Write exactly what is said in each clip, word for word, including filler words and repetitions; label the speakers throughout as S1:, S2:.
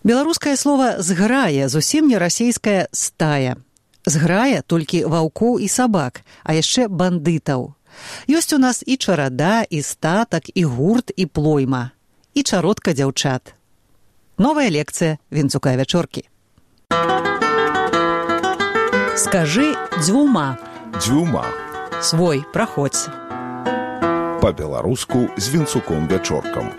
S1: Беларускае слова «зграя» зусім не расейская «стая». Зграя толькі ваўкоў і сабак, а яшчэ бандытаў. Ёсць у нас і чарада, і статак, і гурт, і плойма. І чародка дзяўчат. Новая лекцыя Вінцука вячоркі. Скажы дзвюма.
S2: Дзвюма.
S1: Свой, праходзь.
S2: Па-беларуску з Вінцуком вячоркам.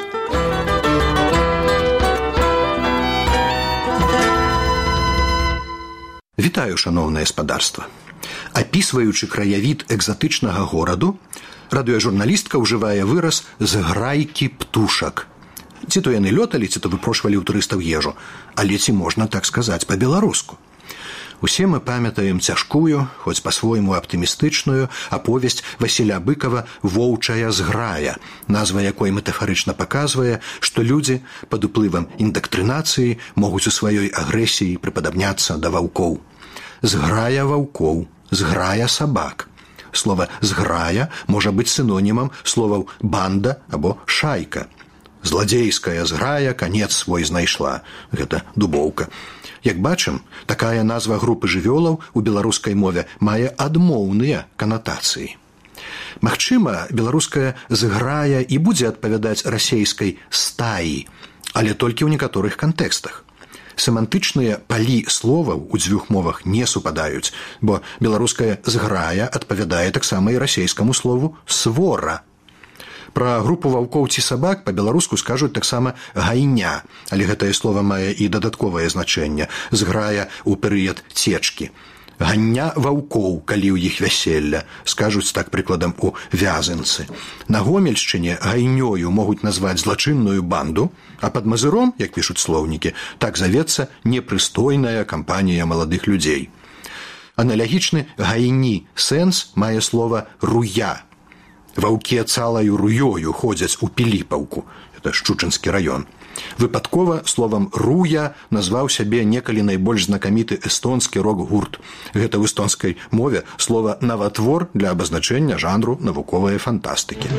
S3: Вітаю, шаноўнае спадарства. Апісваючы краявід экзатычнага гораду, радыёжурналістка ўжывае выраз «зграйкі птушак». Ці то яны лёталі, ці то выпрошвалі ў турыстаў ежу, але ці можна так сказаць па-беларуску. Усе мы памятаем цяжкую, хоць па-свойму аптымістычную, аповесць Васіля Быкава «Воўчая зграя», назва якой метафарычна паказвае, што людзі пад уплывам индактрынацыі могуць у сваёй агрэсіі прыпадабняцца да ваўкоў. Зграя ваўкоў, зграя сабак. Слова «зграя» можа быць сінонімам словаў «банда» або «шайка». Зладзейская зграя канец свой знайшла. Гэта дубоўка. Як бачым, такая назва групы жывёлаў у беларускай мове мае адмоўныя канатацыі. Магчыма, беларуская зграя і будзе адпавядаць расейскай стаі, але толькі ў некаторых кантэкстах. Семантычныя палі словаў у дзвюх мовах не супадаюць, бо беларуская зграя адпавядае таксама і расейскаму слову «свора». Пра групу ваўкоў ці сабак па-беларуску скажуць таксама «гайня», але гэтае слова мае і дадатковае значэнне – «зграя» ў перыяд цечкі. «Гання ваўкоў, калі ў іх вяселля», скажуць так прыкладам у Вязанцы. На Гомельшчыне гайнёю могуць назваць злачынную банду, а пад Мазыром, як пішуць слоўнікі, так завецца непрыстойная кампанія маладых людзей. Аналагічны гайні сэнс мае слова «руя». Ваўкі цалаю руёю ходзяць у Піліпаўку, это Шчучынскі раён. Выпадкова словам «руя» назваў сябе некалі найбольш знакаміты эстонскі рок-гурт. Гэта ў эстонскай мове слова «наватвор» для абазначэння жанру навуковай фантастыкі.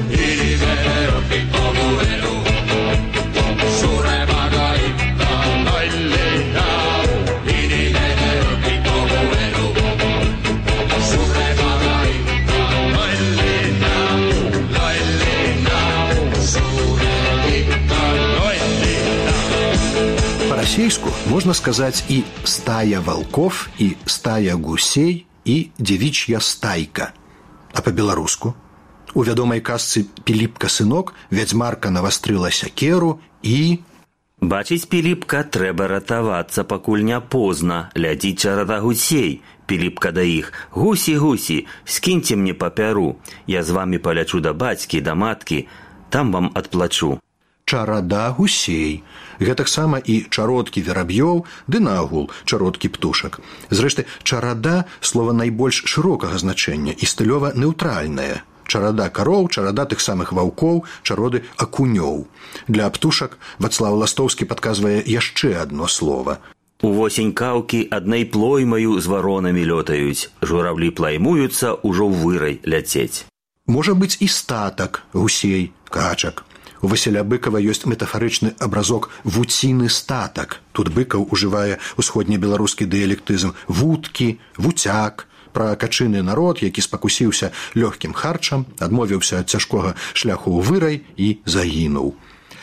S3: По-расейску можна сказаць і «стая валков», і «стая гусей», і «дзевічья стайка». А па-беларуску? У вядомай казцы «Піліпка сынок» вядзьмарка навастрыла сякеру і...
S4: Бачыць, Піліпка, трэба ратавацца, пакуль не позна. Ляціць чарада гусей. Піліпка да іх. Гусі, гусі, скіньце мне папяру. Я з вамі палячу да бацькі, да маткі. Там вам адплачу.
S3: Чарада гусей. Гэтаксама і чародкі вераб'ёў, ды нагул чародкі птушак. Зрэшты, чарада – слова найбольш шырокага значэння і стылёва неўтральнае. Чарада кароў, чарада тых самых ваўкоў, чароды акунёў. Для птушак Вацлаў Ластоўскі падказвае яшчэ адно слова.
S4: Увосень каўкі аднай плоймаю з варонамі лётаюць. Журавлі плаймуюцца, ужо ў вырай ляцець.
S3: Можа быць і статак гусей, качак. У Васіля Быкава ёсць метафарычны абразок «вуціны статак». Тут Быкаў ужывае усходнебеларускі дыялектызм «вуткі», «вуцяк», пра качыны народ, які спакусіўся лёгкім харчам, адмовіўся ад цяжкога шляху ў вырай і загінуў.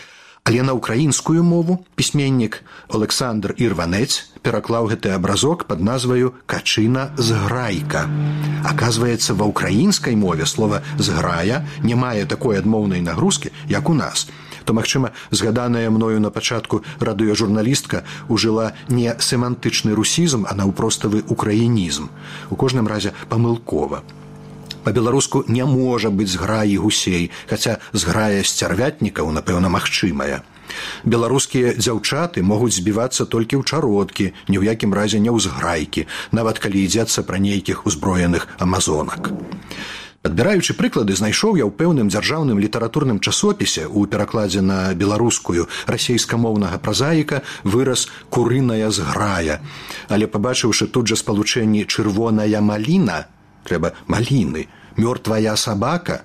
S3: Але на ўкраінскую мову пісьменнік Александр Ірванець пераклаў гэты абразок пад назваю «качына зграйка». Аказваецца, ва ўкраінскай мове слова «зграя» не мае такой адмоўнай нагрузкі, як у нас. То, магчыма, згаданая мною на пачатку радыёжурналістка ужыла не семантычны русізм, а наўпроставы украінізм. У кожным разе памылкова. Па-беларуску не можа быць зграі гусей, хаця зграя сцярвятнікаў, напэўна, магчымая. Беларускія дзяўчаты могуць збівацца толькі ў чародкі, ні ў якім разе не ў зграйкі, нават калі ідзецца пра нейкіх узброеных амазонак. Падбіраючы прыклады, знайшоў я ў пэўным дзяржаўным літаратурным часопісе ў перакладзе на беларускую расейскамоўнага празаіка выраз «курыная зграя». Але пабачыўшы тут жа спалучэнні «чырвоная маліна», трэба «маліны», «мёртвая сабака»,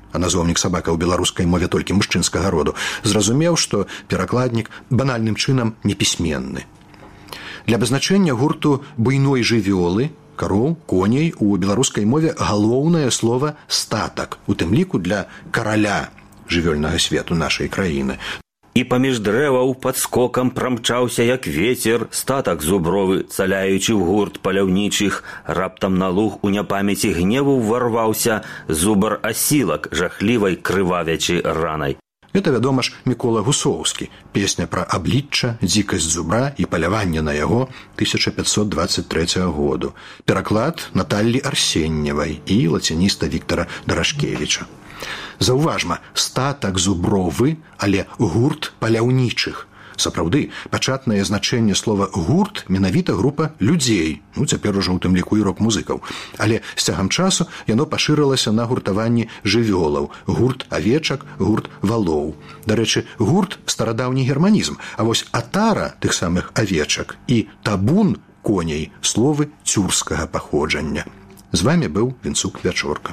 S3: а назоўнік сабака ў беларускай мове толькі мужчынскага роду, зразумеў, што перакладнік банальным чынам непісьменны. Для абазначэння гурту буйной жывёлы, кароў, коней у беларускай мове галоўнае слова статак, у тым ліку для караля жывёльнага свету нашай краіны.
S4: І паміж дрэваў пад скокам прамчаўся, як вецер, статак зубровы, цаляючы ў гурт паляўнічых. Раптам на луг у няпамяці гневу ўварваўся зубар асілак, жахлівай крывавячай ранай.
S3: Это, вядома ж, Мікола Гусоўскі, песня пра аблічча, дзікасць зубра і паляванне на яго тысяча пятьсот двадцать трэцяга году. Пераклад Наталлі Арсеньевай і лацініста Віктара Дарашкевіча. Заўважма, статак зубровы, але гурт паляўнічых. Сапраўды, пачатнае значэнне слова гурт менавіта група людзей, ну цяпер ужо ў тым ліку і рок-музыкаў. Але з цягам часу яно пашырылася на гуртаванні жывёлаў, гурт авечак, гурт валоў. Дарэчы, гурт старадаўні германізм, а вось атара тых самых авечак і табун коней словы цюрскага паходжання. З вамі быў Вінцук Вячорка.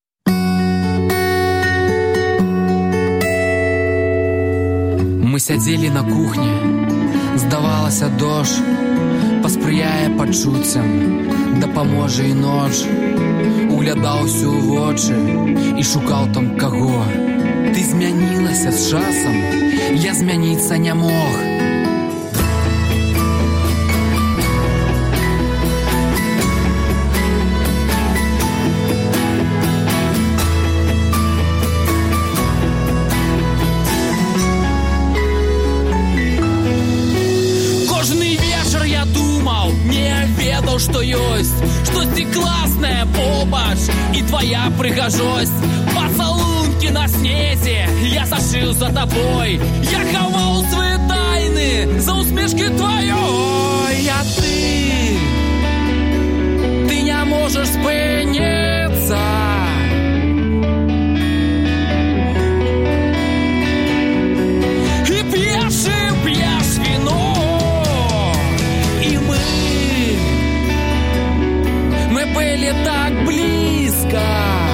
S5: Мы сядзелі на кухні, здавалася дождж, паспрыяе пачуццям, дапаможа і ноч. Углядаўся ў вочы і шукаў там каго. Ты змянілася з часам, я змяніцца не мог.
S6: Што ёсць, штосьці класнае побач і твоя прыгажосць. Пацалункі на снезе я сашыў за табой, я хаваў свае тайны за усмешкі тваёй. А ты, ты не можаш спыніцца. І п'еш, і п'еш віно. Мы были так близко.